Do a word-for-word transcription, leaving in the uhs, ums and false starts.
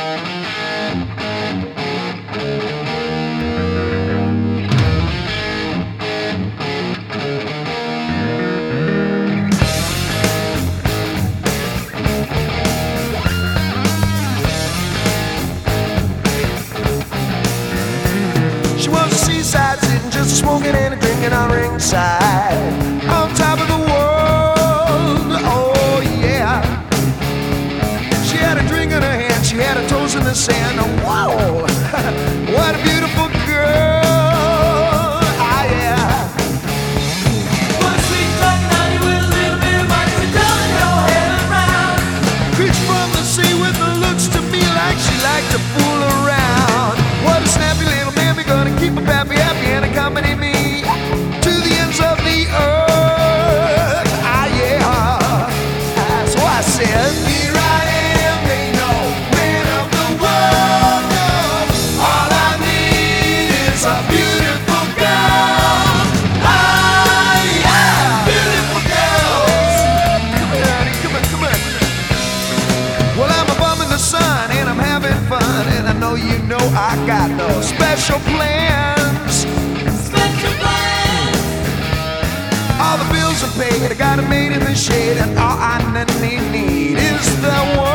She was a seaside sitting, just smoking and a drinking on ringside, on top of the world, oh yeah. She had a drink in her hand, she had her toes in the sand, oh whoa, what a beautiful girl, ah yeah. One sweet talking honey with a little bit of money, so don't go heading round. Creature from the sea with the looks to me like she liked to fool around. What a snappy little mammy, gonna keep her pappy happy and accompany me to the ends of the earth. Ah yeah. So I said, here I am, they know, man of the world. No, all I need is a beautiful girl. Ah yeah, beautiful girls. Come here, honey, come on, come on. Well, I'm a bum in the sun and I'm having fun, and I know you know I got no special plans. Special plans. All the bills are paid, I got it made in the shade, and all I need is the one.